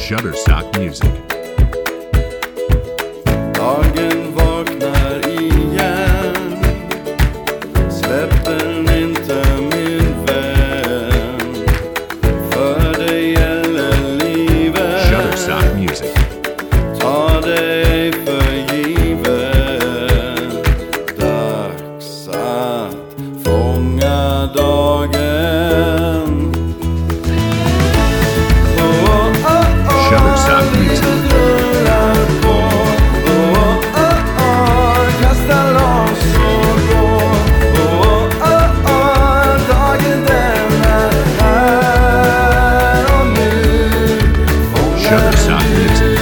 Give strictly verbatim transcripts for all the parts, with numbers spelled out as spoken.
Shutterstock Music. Dagen vaknar igen. Släpp den inte min vän. För det gäller livet. Shutterstock Music. Ta dig för givet. Dags att fånga dagen. Shutterstock Music. Shutterstock Music.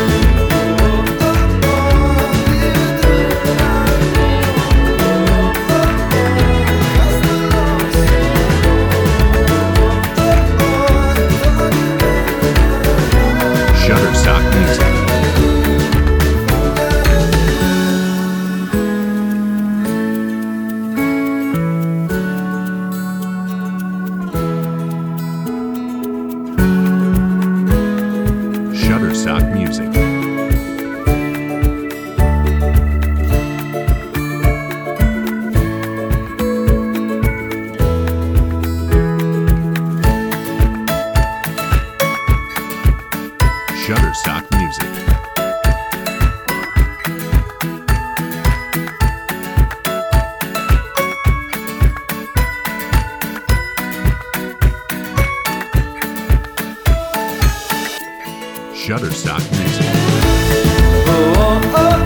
Shutterstock Music. Shutterstock Music. Shutterstock Music. Shutterstock Music. Oh, oh, oh.